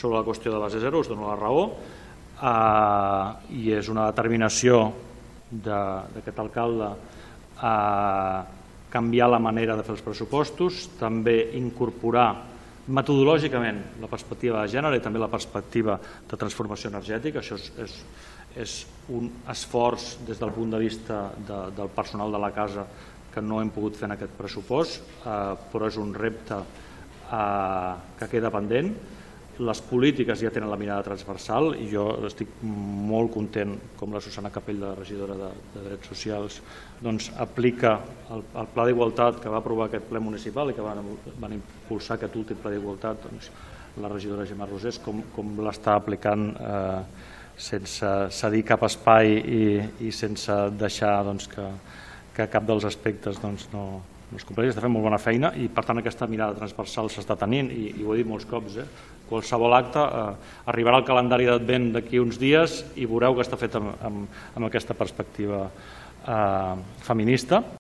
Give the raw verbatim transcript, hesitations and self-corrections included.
sobre la qüestió de base zero, us dono la raó, i és una determinació d'aquest alcalde a canviar la manera de fer els pressupostos, també incorporar metodològicament la perspectiva de gènere i també la perspectiva de transformació energètica. Això és un esforç des del punt de vista del personal de la casa que no hem pogut fer en aquest pressupost, però és un repte que queda pendent. Les polítiques ja tenen la mirada transversal i jo estic molt content com la Susana Capell, la regidora de Drets Socials, aplica el Pla d'Igualtat que va aprovar aquest ple municipal i que van impulsar aquest últim Pla d'Igualtat, la regidora Gemma Rosés, com l'està aplicant sense cedir cap espai i sense deixar que cap dels aspectes no es compleixi. Està fent molt bona feina i per tant aquesta mirada transversal s'està tenint i ho he dit molts cops. Qualsevol acte arribarà al calendari d'Advent d'aquí uns dies i veureu que està fet amb aquesta perspectiva feminista.